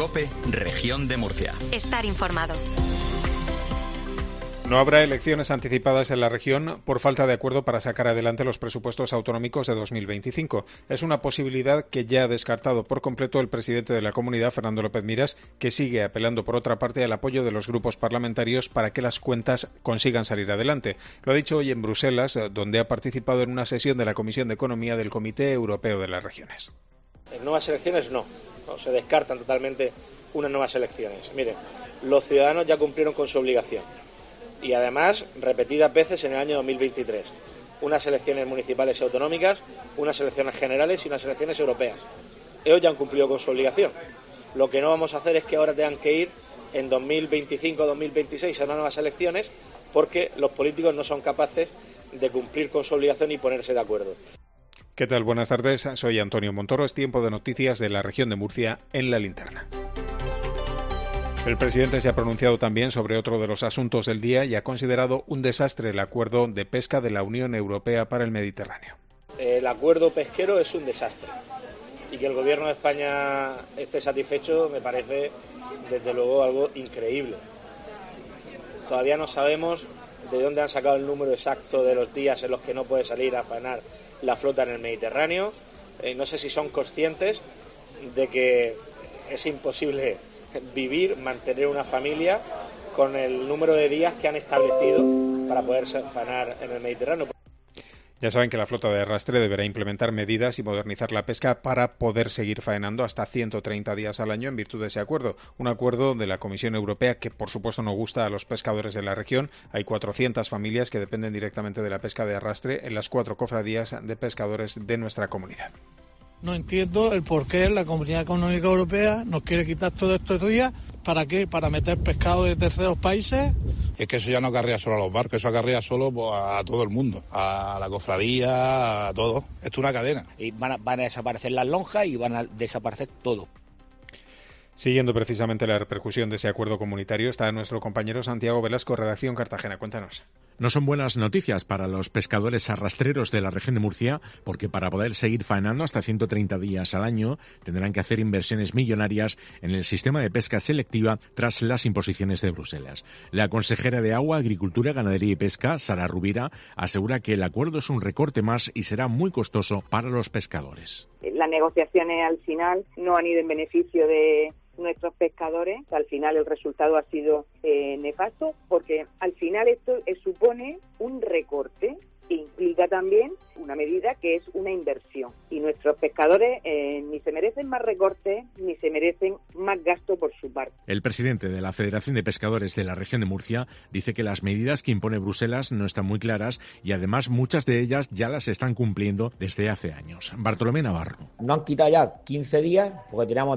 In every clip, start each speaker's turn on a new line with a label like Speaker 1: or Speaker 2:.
Speaker 1: COPE, Región de Murcia.
Speaker 2: Estar informado.
Speaker 3: No habrá elecciones anticipadas en la región por falta de acuerdo para sacar adelante los presupuestos autonómicos de 2025. Es una posibilidad que ya ha descartado por completo el presidente de la comunidad, Fernando López Miras, que sigue apelando por otra parte al apoyo de los grupos parlamentarios para que las cuentas consigan salir adelante. Lo ha dicho hoy en Bruselas, donde ha participado en una sesión de la Comisión de Economía del Comité Europeo de las Regiones.
Speaker 4: En nuevas elecciones no se descartan totalmente unas nuevas elecciones. Miren, los ciudadanos ya cumplieron con su obligación. Y además, repetidas veces en el año 2023. Unas elecciones municipales y autonómicas, unas elecciones generales y unas elecciones europeas. Ellos ya han cumplido con su obligación. Lo que no vamos a hacer es que ahora tengan que ir en 2025-2026 a unas nuevas elecciones porque los políticos no son capaces de cumplir con su obligación y ponerse de acuerdo.
Speaker 3: ¿Qué tal? Buenas tardes. Soy Antonio Montoro. Es tiempo de noticias de la región de Murcia en La Linterna. El presidente se ha pronunciado también sobre otro de los asuntos del día y ha considerado un desastre el acuerdo de pesca de la Unión Europea para el Mediterráneo.
Speaker 4: El acuerdo pesquero es un desastre y que el Gobierno de España esté satisfecho me parece desde luego algo increíble. Todavía no sabemos de dónde han sacado el número exacto de los días en los que no puede salir a faenar la flota en el Mediterráneo. No sé si son conscientes de que es imposible vivir, mantener una familia con el número de días que han establecido para poder faenar en el Mediterráneo.
Speaker 3: Ya saben que la flota de arrastre deberá implementar medidas y modernizar la pesca para poder seguir faenando hasta 130 días al año en virtud de ese acuerdo. Un acuerdo de la Comisión Europea que, por supuesto, no gusta a los pescadores de la región. Hay 400 familias que dependen directamente de la pesca de arrastre en las 4 cofradías de pescadores de nuestra comunidad.
Speaker 5: No entiendo el por qué la Comunidad Económica Europea nos quiere quitar todos estos días. ¿Para qué? ¿Para meter pescado de terceros países?
Speaker 6: Es que eso ya no acarrea solo a los barcos, eso acarrea solo a todo el mundo, a la cofradía, a todo. Esto es una cadena.
Speaker 7: Y van a desaparecer las lonjas y van a desaparecer todo.
Speaker 3: Siguiendo precisamente la repercusión de ese acuerdo comunitario está nuestro compañero Santiago Velasco, redacción Cartagena. Cuéntanos.
Speaker 8: No son buenas noticias para los pescadores arrastreros de la región de Murcia, porque para poder seguir faenando hasta 130 días al año tendrán que hacer inversiones millonarias en el sistema de pesca selectiva tras las imposiciones de Bruselas. La consejera de Agua, Agricultura, Ganadería y Pesca, Sara Rubira, asegura que el acuerdo es un recorte más y será muy costoso para los pescadores.
Speaker 9: Las negociaciones al final no han ido en beneficio de nuestros pescadores. Al final el resultado ha sido nefasto, porque al final esto supone un recorte que implica también una medida que es una inversión. Y nuestros pescadores ni se merecen más recortes ni se merecen más gasto por su parte.
Speaker 8: El presidente de la Federación de Pescadores de la región de Murcia dice que las medidas que impone Bruselas no están muy claras y además muchas de ellas ya las están cumpliendo desde hace años. Bartolomé Navarro.
Speaker 10: No han quitado ya 15 días porque teníamos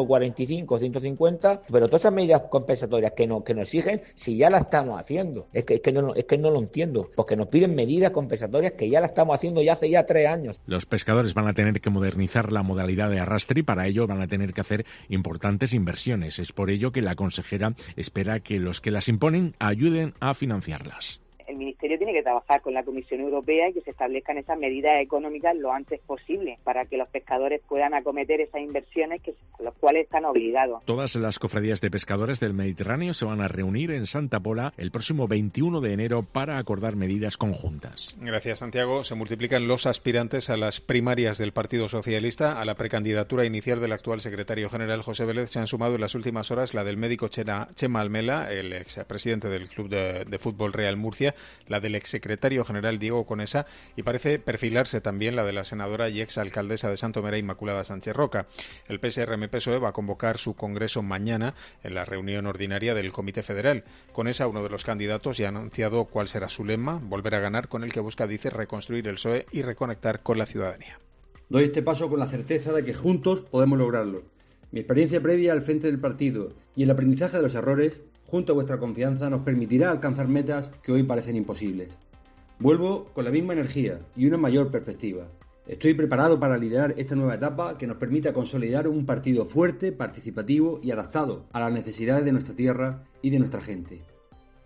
Speaker 10: 145, 150, pero todas esas medidas compensatorias que nos exigen, si ya las estamos haciendo. Es que no lo entiendo, porque nos piden medidas compensatorias que ya las estamos haciendo ya hace 3 años.
Speaker 8: Los pescadores van a tener que modernizar la modalidad de arrastre y para ello van a tener que hacer importantes inversiones. Es por ello que la consejera espera que los que las imponen ayuden a financiarlas.
Speaker 9: El Ministerio tiene que trabajar con la Comisión Europea y que se establezcan esas medidas económicas lo antes posible para que los pescadores puedan acometer esas inversiones a las cuales están obligados.
Speaker 8: Todas las cofradías de pescadores del Mediterráneo se van a reunir en Santa Pola el próximo 21 de enero para acordar medidas conjuntas.
Speaker 3: Gracias, Santiago. Se multiplican los aspirantes a las primarias del Partido Socialista. A la precandidatura inicial del actual secretario general José Vélez se han sumado en las últimas horas la del médico Chema Almela, el expresidente del Club de Fútbol Real Murcia, la del exsecretario general Diego Conesa y parece perfilarse también la de la senadora y exalcaldesa de Santomera Inmaculada Sánchez Roca. El PSRM-PSOE va a convocar su congreso mañana en la reunión ordinaria del Comité Federal. Conesa, uno de los candidatos, ya ha anunciado cuál será su lema: volver a ganar, con el que busca, dice, reconstruir el PSOE y reconectar con la ciudadanía.
Speaker 11: Doy este paso con la certeza de que juntos podemos lograrlo. Mi experiencia previa al frente del partido y el aprendizaje de los errores, junto a vuestra confianza, nos permitirá alcanzar metas que hoy parecen imposibles. Vuelvo con la misma energía y una mayor perspectiva. Estoy preparado para liderar esta nueva etapa que nos permita consolidar un partido fuerte, participativo y adaptado a las necesidades de nuestra tierra y de nuestra gente.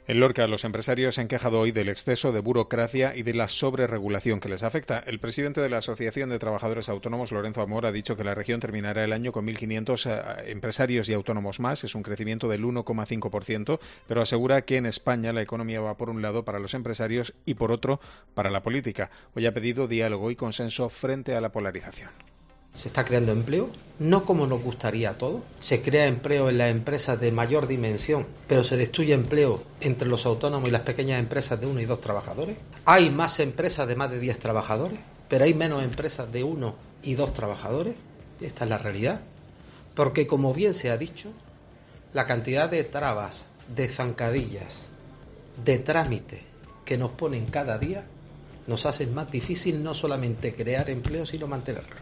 Speaker 3: En Lorca, los empresarios se han quejado hoy del exceso de burocracia y de la sobreregulación que les afecta. El presidente de la Asociación de Trabajadores Autónomos, Lorenzo Amor, ha dicho que la región terminará el año con 1.500 empresarios y autónomos más. Es un crecimiento del 1,5%, pero asegura que en España la economía va por un lado para los empresarios y por otro para la política. Hoy ha pedido diálogo y consenso frente a la polarización.
Speaker 2: Se está creando empleo, no como nos gustaría a todos. Se crea empleo en las empresas de mayor dimensión, pero se destruye empleo entre los autónomos y las pequeñas empresas de 1 y 2 trabajadores. Hay más empresas de más de 10 trabajadores, pero hay menos empresas de 1 y 2 trabajadores. Esta es la realidad. Porque, como bien se ha dicho, la cantidad de trabas, de zancadillas, de trámites que nos ponen cada día nos hacen más difícil no solamente crear empleo, sino mantenerlo.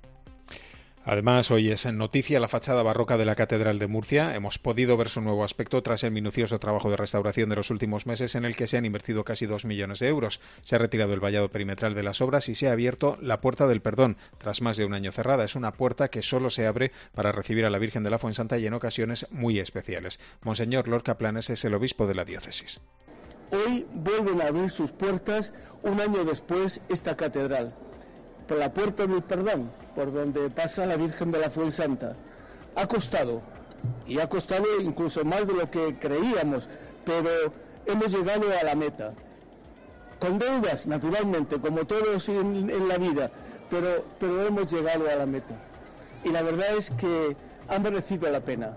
Speaker 3: Además, hoy es noticia la fachada barroca de la Catedral de Murcia. Hemos podido ver su nuevo aspecto tras el minucioso trabajo de restauración de los últimos meses en el que se han invertido casi 2 millones de euros. Se ha retirado el vallado perimetral de las obras y se ha abierto la Puerta del Perdón, tras más de un año cerrada. Es una puerta que solo se abre para recibir a la Virgen de la Fuensanta y en ocasiones muy especiales. Monseñor Lorca Planes es el obispo de la diócesis.
Speaker 12: Hoy vuelven a abrir sus puertas un año después esta catedral. Por la Puerta del Perdón, por donde pasa la Virgen de la Fuensanta. Ha costado incluso más de lo que creíamos, pero hemos llegado a la meta. Con deudas, naturalmente, como todos en la vida, pero hemos llegado a la meta. Y la verdad es que ha merecido la pena.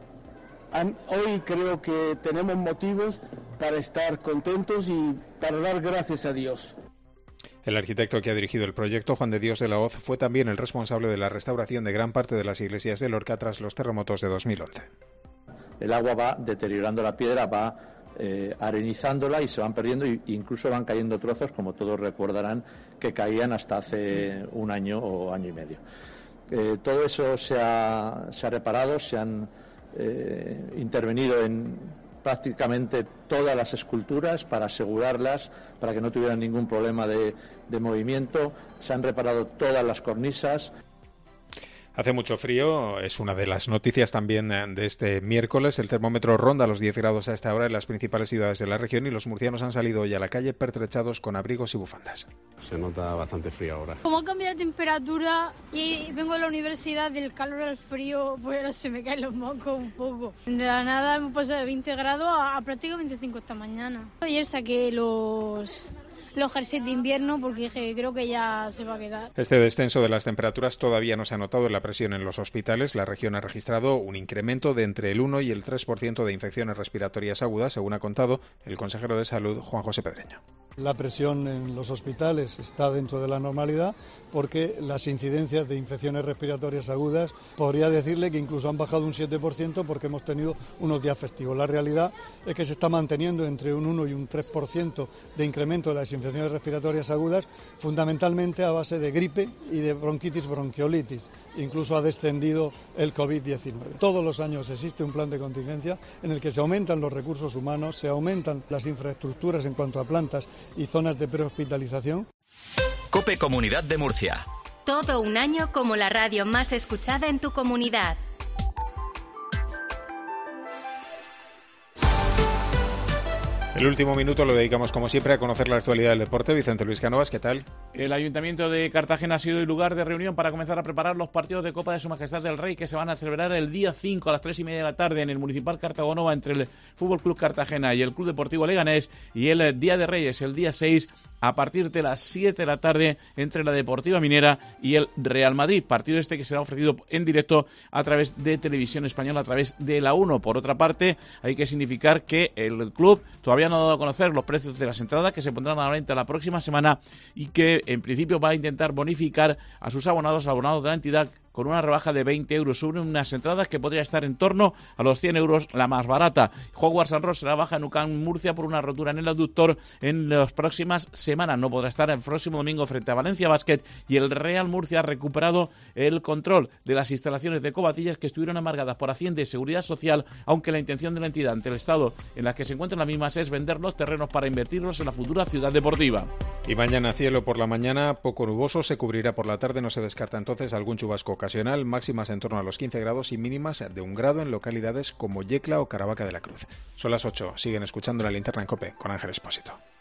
Speaker 12: Hoy creo que tenemos motivos para estar contentos y para dar gracias a Dios.
Speaker 3: El arquitecto que ha dirigido el proyecto, Juan de Dios de la Hoz, fue también el responsable de la restauración de gran parte de las iglesias de Lorca tras los terremotos de 2011.
Speaker 13: El agua va deteriorando la piedra, va arenizándola y se van perdiendo e incluso van cayendo trozos, como todos recordarán, que caían hasta hace un año o año y medio. Todo eso se ha reparado, se han intervenido en prácticamente todas las esculturas para asegurarlas, para que no tuvieran ningún problema de movimiento. Se han reparado todas las cornisas.
Speaker 3: Hace mucho frío, es una de las noticias también de este miércoles. El termómetro ronda los 10 grados a esta hora en las principales ciudades de la región y los murcianos han salido hoy a la calle pertrechados con abrigos y bufandas.
Speaker 14: Se nota bastante frío ahora.
Speaker 15: Como ha cambiado la temperatura y vengo a la universidad, del calor al frío, pues ahora se me caen los mocos un poco. De la nada hemos pasado de 20 grados a prácticamente 5 esta mañana. Ayer saqué los jerseys de invierno porque creo que ya se va a quedar.
Speaker 3: Este descenso de las temperaturas todavía no se ha notado en la presión en los hospitales. La región ha registrado un incremento de entre el 1 y el 3% de infecciones respiratorias agudas, según ha contado el consejero de Salud, Juan José Pedreño.
Speaker 16: La presión en los hospitales está dentro de la normalidad porque las incidencias de infecciones respiratorias agudas podría decirle que incluso han bajado un 7% porque hemos tenido unos días festivos. La realidad es que se está manteniendo entre un 1 y un 3% de incremento de las infecciones respiratorias agudas, fundamentalmente a base de gripe y de bronquitis, bronquiolitis. Incluso ha descendido el COVID-19. Todos los años existe un plan de contingencia en el que se aumentan los recursos humanos, se aumentan las infraestructuras en cuanto a plantas y zonas de prehospitalización.
Speaker 1: COPE Comunidad de Murcia.
Speaker 17: Todo un año como la radio más escuchada en tu comunidad.
Speaker 3: El último minuto lo dedicamos, como siempre, a conocer la actualidad del deporte. Vicente Luis Cánovas, ¿qué tal?
Speaker 18: El Ayuntamiento de Cartagena ha sido el lugar de reunión para comenzar a preparar los partidos de Copa de Su Majestad el Rey que se van a celebrar el día 5 a las 3:30 de la tarde en el Municipal Cartagonova entre el Fútbol Club Cartagena y el Club Deportivo Leganés, y el Día de Reyes, el día 6, a partir de las 7 de la tarde entre la Deportiva Minera y el Real Madrid. Partido este que será ofrecido en directo a través de Televisión Española, a través de la 1. Por otra parte, hay que significar que el club todavía no ha dado a conocer los precios de las entradas que se pondrán a la venta la próxima semana y que en principio va a intentar bonificar a sus abonados de la entidad con una rebaja de 20 euros sobre unas entradas que podría estar en torno a los 100 euros la más barata. Hogwarts and Ross será baja en UCAM Murcia por una rotura en el aductor en las próximas semanas. No podrá estar el próximo domingo frente a Valencia Basket, y el Real Murcia ha recuperado el control de las instalaciones de Covatillas que estuvieron amargadas por Hacienda y Seguridad Social, aunque la intención de la entidad ante el estado en la que se encuentran las mismas es vender los terrenos para invertirlos en la futura ciudad deportiva.
Speaker 3: Y mañana cielo por la mañana poco nuboso, se cubrirá por la tarde, no se descarta entonces algún chubasco ocasional, máximas en torno a los 15 grados y mínimas de 1 grado en localidades como Yecla o Caravaca de la Cruz. Son las 8, siguen escuchando La Linterna en COPE con Ángel Expósito.